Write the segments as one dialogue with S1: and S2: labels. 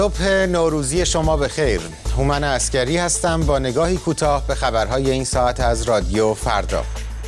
S1: صبح نوروزی شما بخیر. هومن عسکری هستم با نگاهی کوتاه به خبرهای این ساعت از رادیو فردا.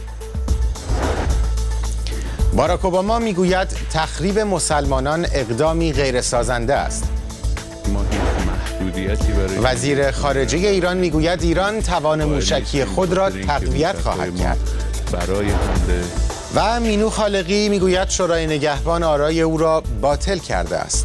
S1: باراک اوباما میگوید تخریب مسلمانان اقدامی غیرسازنده است. وزیر خارجه ایران میگوید ایران توان موشکی خود را تقویت خواهد کرد. و مینو خالقی میگوید شورای نگهبان آرای او را باطل کرده است.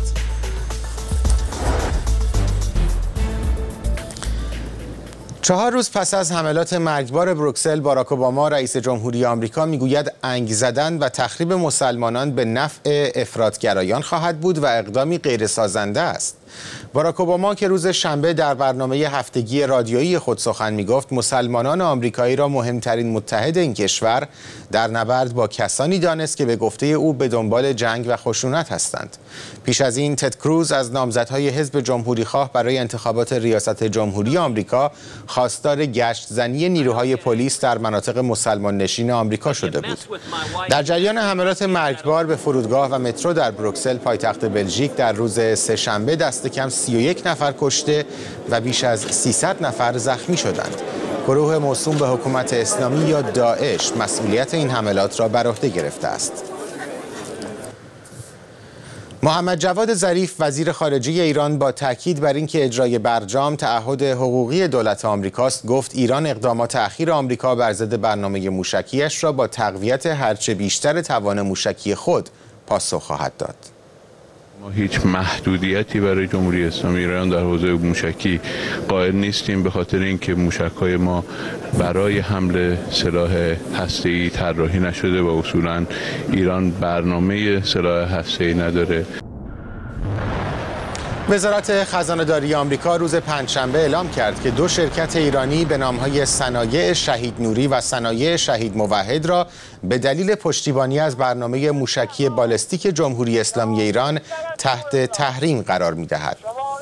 S1: چهار روز پس از حملات مرگبار بروکسل، باراک اوباما رئیس جمهوری آمریکا میگوید انگ زدن و تخریب مسلمانان به نفع افراطگرایان خواهد بود و اقدامی غیرسازنده است. باراک اوباما که روز شنبه در برنامه هفتگی رادیویی خود سخن میگفت، مسلمانان آمریکایی را مهمترین متحد این کشور در نبرد با کسانی دانست که به گفته او به دنبال جنگ و خشونت هستند. پیش از این تد کروز از نامزدهای حزب جمهوریخواه برای انتخابات ریاست جمهوری آمریکا خواستار گشت زنی نیروهای پلیس در مناطق مسلمان نشین آمریکا شده بود. در جریان حملات مرگبار به فرودگاه و مترو در بروکسل، پایتخت بلژیک، در روز سه‌شنبه دست کم 31 نفر کشته و بیش از 300 نفر زخمی شدند. گروه موسوم به حکومت اسلامی یا داعش مسئولیت این حملات را بر عهده گرفته است. محمد جواد ظریف وزیر خارجه ایران با تاکید بر اینکه اجرای برجام تعهد حقوقی دولت آمریکاست، گفت ایران اقدامات اخیر آمریکا بر ضد برنامه موشکیش را با تقویت هرچه بیشتر توان موشکی خود پاسخ خواهد داد.
S2: ما هیچ محدودیتی برای جمهوری اسلامی ایران در حوزه موشکی قائل نیستیم، به خاطر اینکه موشک‌های ما برای حمل سلاح هسته‌ای طراحی نشده و اصولاً ایران برنامه سلاح هسته‌ای نداره.
S1: وزارت خزانه‌داری آمریکا روز پنجشنبه اعلام کرد که دو شرکت ایرانی به نام‌های صنایع شهید نوری و صنایع شهید موحد را به دلیل پشتیبانی از برنامه موشکی بالستیک جمهوری اسلامی ایران تحت تحریم قرار می‌دهد.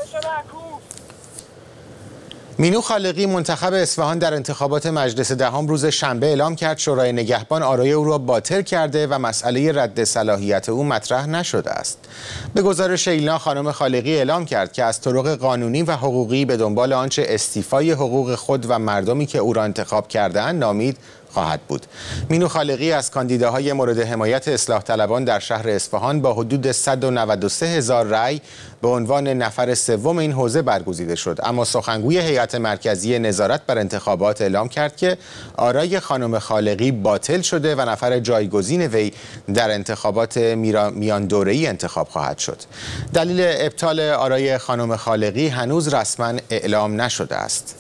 S1: مینو خالقی منتخب اصفهان در انتخابات مجلس دهم روز شنبه اعلام کرد شورای نگهبان آرای او را باطل کرده و مسئله رد صلاحیت او مطرح نشده است. به گزارش ایلنا، خانم خالقی اعلام کرد که از طرق قانونی و حقوقی به دنبال آنچه استیفای حقوق خود و مردمی که او را انتخاب کرده‌اند نامید خواهد بود. مینو خالقی از کاندیداهای مورد حمایت اصلاح طلبان در شهر اصفهان با حدود 193,000 رأی به عنوان نفر سوم این حوزه برگزیده شد، اما سخنگوی هیئت مرکزی نظارت بر انتخابات اعلام کرد که آرای خانم خالقی باطل شده و نفر جایگزین وی در انتخابات میان دوره‌ای انتخاب خواهد شد. دلیل ابطال آرای خانم خالقی هنوز رسما اعلام نشده است.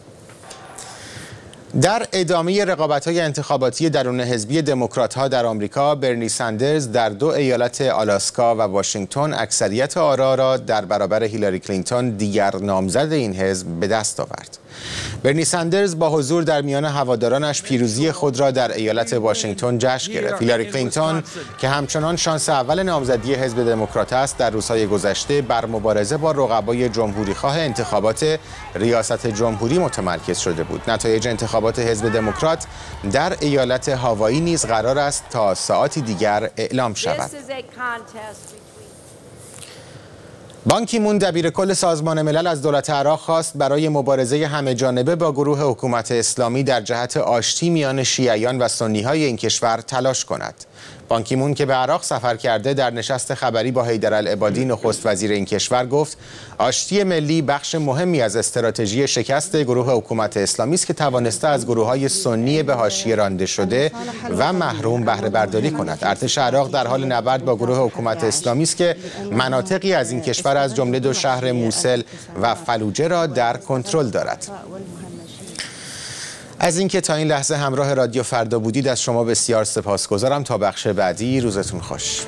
S1: در ادامه رقابت‌های انتخاباتی درون حزبی دموکرات‌ها در آمریکا، برنی ساندرز در دو ایالت آلاسکا و واشنگتن اکثریت آرا را در برابر هیلاری کلینتون، دیگر نامزد این حزب، به دست آورد. برنی ساندرز با حضور در میان هوادارانش پیروزی خود را در ایالت واشنگتن جشن گرفت. هیلاری کلینتون که همچنان شانس اول نامزدی حزب دموکرات است، در روزهای گذشته بر مبارزه با رقبای جمهوریخواه انتخابات ریاست جمهوری متمرکز شده بود. نتایج انتخابات حزب دموکرات در ایالت هاوایی نیز قرار است تا ساعاتی دیگر اعلام شود. بان کی مون دبیر کل سازمان ملل از دولت عراق خواست برای مبارزه همه‌جانبه با گروه حکومت اسلامی در جهت آشتی میان شیعیان و سنی‌های این کشور تلاش کند. بان کی مون که به عراق سفر کرده، در نشست خبری با حیدرالعبادی نخست وزیر این کشور گفت آشتی ملی بخش مهمی از استراتژی شکست گروه حکومت اسلامی است که توانسته از گروه‌های سنی به حاشیه رانده شده و محروم بهره برداری کند. ارتش عراق در حال نبرد با گروه حکومت اسلامی است که مناطقی از این کشور از جمله دو شهر موصل و فلوجه را در کنترل دارد. از اینکه تا این لحظه همراه رادیو فردا بودید از شما بسیار سپاسگزارم. تا بخش بعدی، روزتون خوش.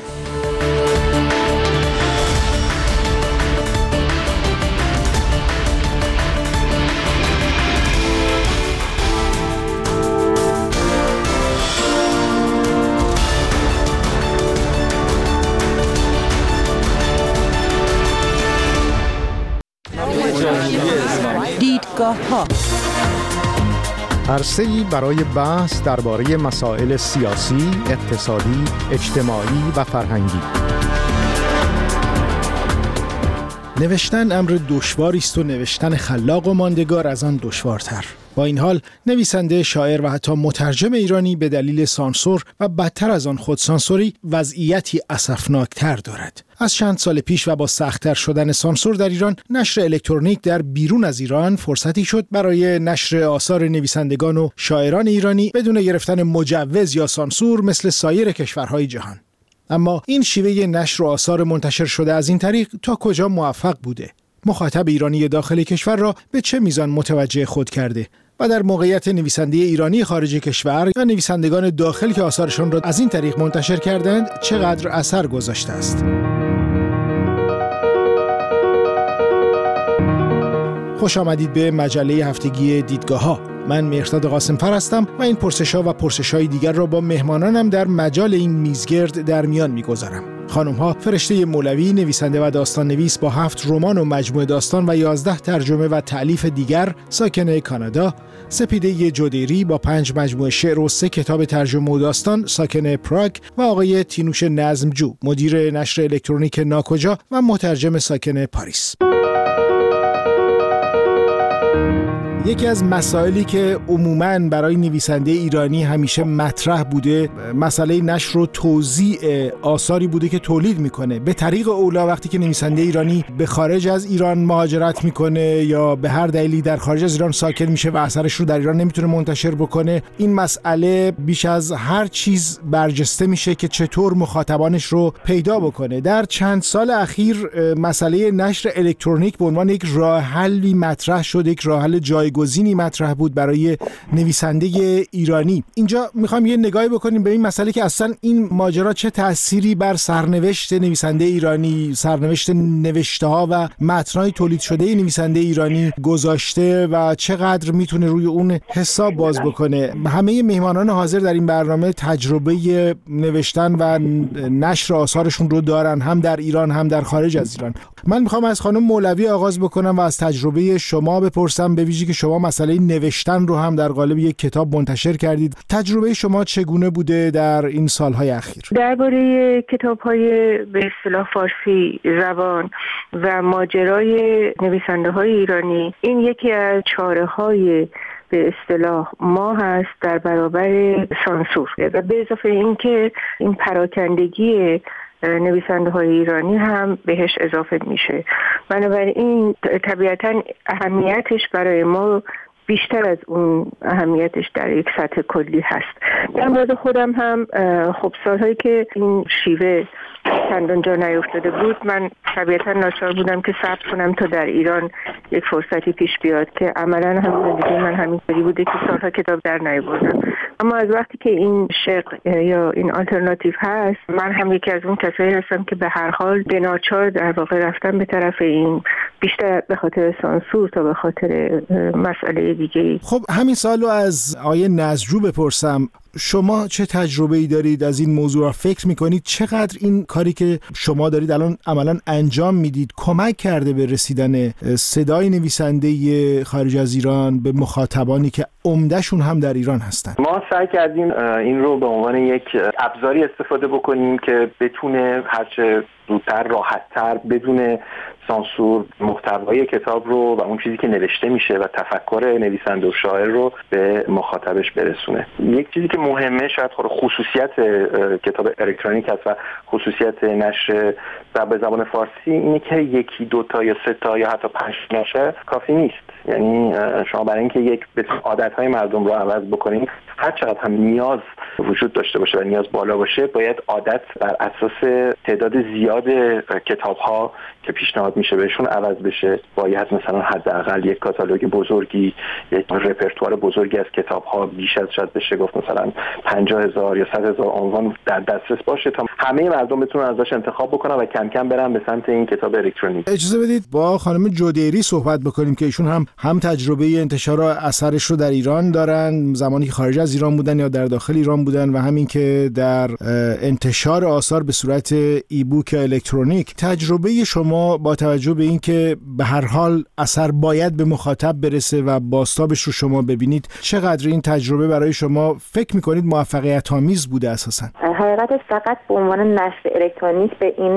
S3: دیدگاه‌ها عرصه‌ای برای بحث درباره مسائل سیاسی، اقتصادی، اجتماعی و فرهنگی. نوشتن امر دشواری است و نوشتن خلاق و ماندگار از آن دشوارتر. با این حال نویسنده، شاعر و حتی مترجم ایرانی به دلیل سانسور و بدتر از آن خودسانسوری وضعیتی اسفناکتر دارد. از چند سال پیش و با سخت‌تر شدن سانسور در ایران، نشر الکترونیک در بیرون از ایران فرصتی شد برای نشر آثار نویسندگان و شاعران ایرانی بدون گرفتن مجوز یا سانسور مثل سایر کشورهای جهان. اما این شیوه نشر و آثار منتشر شده از این طریق تا کجا موفق بوده؟ مخاطب ایرانی داخل کشور را به چه میزان متوجه خود کرده؟ و در موقعیت نویسنده ایرانی خارج کشور یا نویسندگان داخل که آثارشان را از این طریق منتشر کردند چقدر اثر گذاشته است؟ خوش آمدید به مجله هفتگی دیدگاه‌ها. من مهرداد قاسم‌فر هستم و این پرسش‌ها و پرسش‌های دیگر را با مهمانانم در مجال این میزگرد در میان می‌گذارم. خانم‌ها فرشته مولوی، نویسنده و داستان نویس با 7 رمان و مجموعه داستان و 11 ترجمه و تألیف دیگر، ساکن کانادا. سپیده جودیری با 5 مجموعه شعر و 3 کتاب ترجمه و داستان، ساکن پراگ. و آقای تینوش نظمجو، مدیر نشر الکترونیک ناکجا و مترجم، ساکن پاریس. یکی از مسائلی که عموماً برای نویسنده ایرانی همیشه مطرح بوده، مسئله نشر و توزیع آثاری بوده که تولید میکنه. به طریق اولا وقتی که نویسنده ایرانی به خارج از ایران مهاجرت میکنه یا به هر دلیلی در خارج از ایران ساکن میشه و اثرش رو در ایران نمیتونه منتشر بکنه، این مسئله بیش از هر چیز برجسته میشه که چطور مخاطبانش رو پیدا بکنه. در چند سال اخیر مسئله نشر الکترونیک به عنوان یک راه حلی مطرح شد، یک راه حل جایگزینی مطرح بود برای نویسنده ایرانی. اینجا میخوام یه نگاهی بکنیم به این مسئله که اصلا این ماجرا چه تأثیری بر سرنوشت نویسنده ایرانی، سرنوشت نوشته‌ها و متن‌های تولید شده نویسنده ایرانی گذاشته و چقدر میتونه روی اون حساب باز بکنه. همه مهمانان حاضر در این برنامه تجربه نوشتن و نشر آثارشون رو دارن، هم در ایران هم در خارج از ایران. من میخوام از خانم مولوی آغاز بکنم و از تجربه شما بپرسم، به ویژه که شما مسئله نوشتن رو هم در قالب یک کتاب منتشر کردید. تجربه شما چگونه بوده در این سالهای اخیر؟
S4: درباره کتاب‌های به اصطلاح فارسی زبان و ماجرای نویسنده‌های ایرانی، این یکی از چاره‌های به اصطلاح ما هست در برابر سانسور و به اضافه اینکه این پراکندگی نویسنده های ایرانی هم بهش اضافه میشه. بنابراین طبیعتا اهمیتش برای ما بیشتر از اون اهمیتش در یک سطح کلی هست. در مورد خودم هم خب سالهایی که این شیوه چندان جا نیفتاده بود، من طبیعتا ناچار بودم که صبر کنم تا در ایران یک فرصتی پیش بیاد که عملا هم زندگی من همینطوری بوده که سالها کتاب در نیاوردم. اما از وقتی که این شق یا این آلترناتیو هست، من هم یکی از اون کسایی هستم که به هر حال به ناچار در واقع رفتم به طرف این، بیشتر به خاطر سانسور تا به خاطر مسئله دیگه.
S3: خب همین سالو از آقای نظمجو بپرسم، شما چه تجربه‌ای دارید از این موضوع؟ فکر می‌کنید چقدر این کاری که شما دارید الان عملاً انجام میدید کمک کرده به رسیدن صدای نویسنده خارج از ایران به مخاطبانی که عمده‌شون هم در ایران هستن؟
S5: ما سعی کردیم این رو به عنوان یک ابزاری استفاده بکنیم که بتونه هرچه زودتر، راحت‌تر، بدون سانسور محتوای کتاب رو و اون چیزی که نوشته میشه و تفکر نویسنده و شاعر رو به مخاطبش برسونه. یک چیزی که مهمه، شاید خصوصیت کتاب الکترونیک هست و خصوصیت نشر به زبان فارسی اینه که 1، 2 یا 3 یا حتی 5 نشر کافی نیست. یعنی شما برای اینکه یک عادت‌های مردم رو عوض بکنید، هر چقدر هم نیاز وجود داشته باشه و نیاز بالا باشه، باید عادت بر اساس تعداد زیاد کتاب‌ها که پیشنهاد میشه بهشون عوض بشه. باید مثلا حداقل یک کاتالوگ بزرگی، یک رپرتوار بزرگی از کتاب‌ها، بیش از شاید بشه گفت مثلا 50,000 یا 100,000 عنوان در دسترس باشه تا همه مردم بتونن ازش انتخاب بکنن و کم کم برن به سمت این کتاب الکترونیک.
S3: اجازه بدید با خانم جودیری صحبت بکنیم که ایشون هم تجربه انتشار اثرش رو در ایران دارن، زمانی که خارج از ایران بودن یا در داخل ایران بودن، و همین که در انتشار آثار به صورت ایبوک الکترونیک. تجربه شما با توجه به این که به هر حال اثر باید به مخاطب برسه و بازتابش رو شما ببینید، چقدر این تجربه برای شما فکر میکنید موفقیت آمیز بوده اساساً؟
S6: حقیقتش فقط به عنوان نشر الکترونیک به این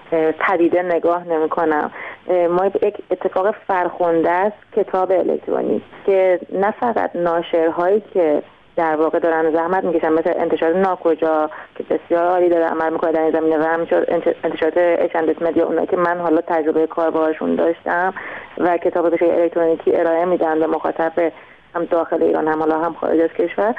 S4: پدیده نگاه نمی‌کنم. ما یک اتفاق فرخنده است کتاب الکترونیک که نه فقط ناشرهایی که در واقع دارن زحمت میکشن مثل انتشارات ناکجا که بسیار عالی داره عمل میکنه در این زمینه و همینطور انتشارات اچ مدیا، اونایی که من حالا تجربه کار باهاشون داشتم و کتاب به شکل الکترونیکی ارائه میدن به مخاطب هم داخل ایران هم حالا هم خارج از کشور،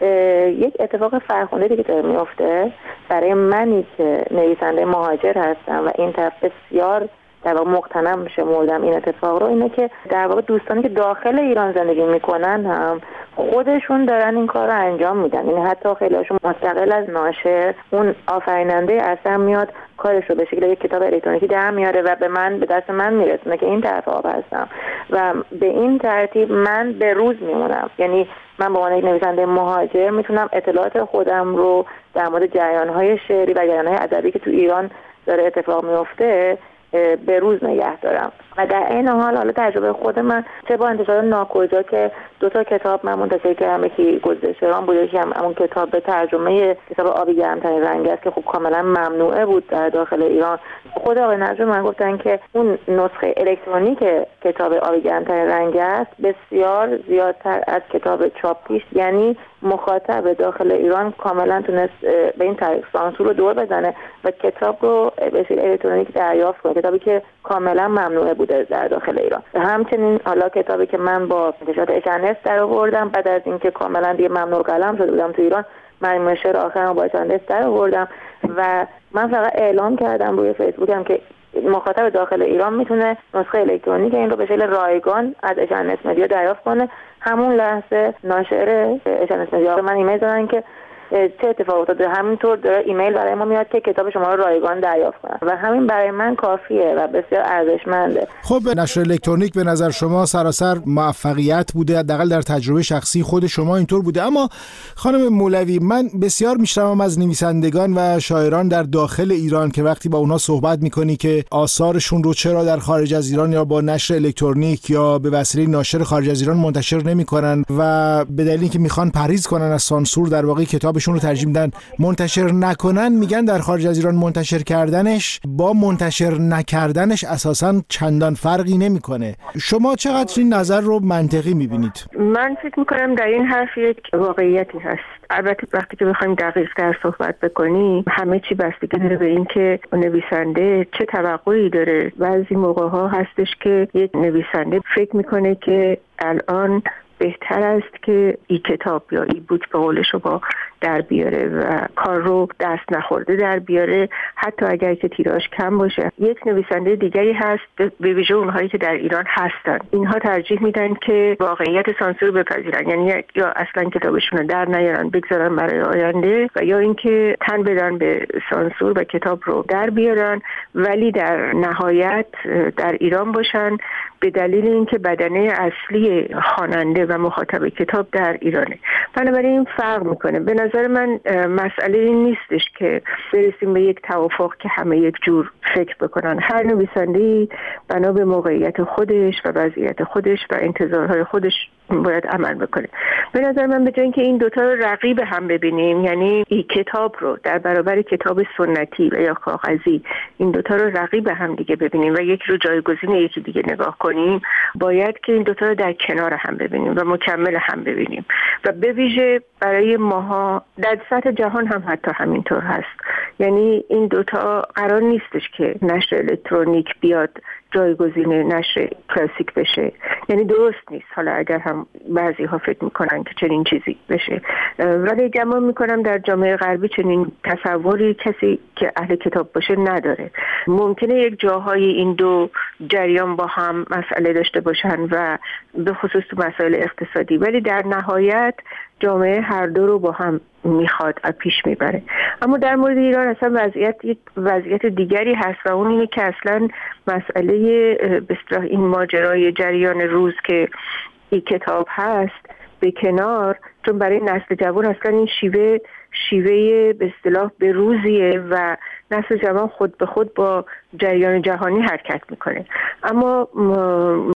S4: یک اتفاق فرخنده دیگه داره میفته برای منی که نویسنده مهاجر هستم و این طرف بسیار در واقع مقتنم شمردم این اتفاق رو، اینه که در واقع دوستانی که داخل ایران زندگی میکنن هم خودشون دارن این کار رو انجام میدن. یعنی حتی خیلیشون مستقل از ناشر اون آفریننده اثر میاد کارش رو به شکل یک کتاب الکترونیکی در میاره و به دست من میرسونه که این طرف آب هستم و به این ترتیب من به روز میمونم. یعنی من به عنوان یک نویسنده مهاجر میتونم اطلاعات خودم رو در مورد جریان‌های شعری و جریان‌های ادبی که تو ایران داره اتفاق میفته به روز نگه دارم. و در این حال تجربه خود من چه با انتشار ناکجا که 2 کتاب من منتشر کردم، یکی گذشته‌ران بود، یکی هم اون کتاب به ترجمه کتاب آبی گرم‌ترین رنگ است که خب کاملا ممنوعه بود در داخل ایران. خود آقای نجم من گفتن که اون نسخه الکترونیک کتاب آبی گرم‌ترین رنگ است بسیار زیادتر از کتاب چاپیش، یعنی مخاطب داخل ایران کاملا تونست به این طریق سانسور رو دور بزنه و کتاب رو به شکل الکترونیک دریافت کنه، کتابی که کاملا ممنوعه بوده در داخل ایران. همچنین حالا کتابی که من با انتشارات اچ در آوردم بعد از اینکه کاملا دیگه ممنوع قلم شده بودم تو ایران، مجموعه شعر آخرم با اچ در آوردم و من فقط اعلام کردم روی فیسبوکم که مخاطب داخل ایران میتونه نسخه الکترونیک این رو به شکل رایگان از اچ مدیا دریافت کنه. همون لحظه ناشر اچ مدیا من ایمیل دادن که چه اتفاق افتاده، همینطور داره ایمیل برای ما میاد که کتاب شما رو رایگان دریافت کنن و همین برای من کافیه و بسیار ارزشمنده.
S3: خب نشر الکترونیک به نظر شما سراسر موفقیت بوده، حداقل در تجربه شخصی خود شما اینطور بوده، اما خانم مولوی من بسیار میشنوم از نویسندگان و شاعران در داخل ایران که وقتی با اونها صحبت میکنی که آثارشون رو چرا در خارج از ایران یا با نشر الکترونیک یا به وسیله ناشر خارج از ایران منتشر نمیکنن و به دلیلی که میخوان پرهیز کنن از سانسور در واقع کتابشون رو ترجیح میدن منتشر نکنن، میگن در خارج از ایران منتشر کردنش با منتشر نکردنش اساساً چندان فرقی نمیکنه. شما چقدر این نظر رو منطقی میبینید؟
S4: من فکر میکنم در این حرف یک واقعیتی هست. البته وقتی که بخوایم دقیق تر صحبت بکنیم همه چی بستگی داره به این که نویسنده چه توقعی داره. بعضی موقع ها هستش که یک نویسنده فکر میکنه که الان بهتر است که ای کتاب یا ای بوک به قول شما در بیاره و کار رو دست نخورده در بیاره، حتی اگر که تیراژ کم باشه. یک نویسنده دیگری هست به ویژه اونهایی که در ایران هستن، اینها ترجیح میدن که واقعیت سانسور بپذیرن، یعنی یا اصلا کتابشون رو در نیارن بگذارن برای آینده و یا اینکه تن بدن به سانسور و کتاب رو در بیارن ولی در نهایت در ایران باشن به دلیل اینکه بدنه اصلی خواننده و مخاطب کتاب در ایرانه. بنابراین این فرق میکنه. به نظر من مسئله این نیستش که برسیم به یک توافق که همه یک جور فکر بکنن. هر نویسنده‌ای بنا به موقعیت خودش و وضعیت خودش و انتظارهای خودش باید عمل بکنه. به نظر من به جای اینکه این دوتا رو رقیب هم ببینیم، یعنی این کتاب رو در برابر کتاب سنتی و یا کاغذی این دوتا رو رقیب هم دیگه ببینیم و یکی رو جایگزین یکی دیگه نگاه کنیم، باید که این دوتا رو در کنار هم ببینیم و مکمل هم ببینیم و به ویژه برای ماها در سطح جهان هم حتی همینطور هست. یعنی این دوتا قرار نیستش که نشر الکترونیک بیاد جایگزین نشر کلاسیک بشه، یعنی درست نیست. حالا اگر هم بعضی ها فکر میکنن که چنین چیزی بشه، ولی گمان میکنم در جامعه غربی چنین تصوری کسی که اهل کتاب باشه نداره. ممکنه یک جاهای این دو جریان با هم مسئله داشته باشن و به خصوص تو مسائل اقتصادی، ولی در نهایت جامعه هر دو رو با هم میخواد و پیش میبره. اما در مورد ایران اصلا یک وضعیت دیگری هست و اون اینه که اصلا مسئله به اصطلاح این ماجرای جریان روز که این کتاب هست به کنار، چون برای نسل جوان اصلا این شیوه به اصطلاح به روزیه و نسل جوان خود به خود با جریان جهانی حرکت میکنه. اما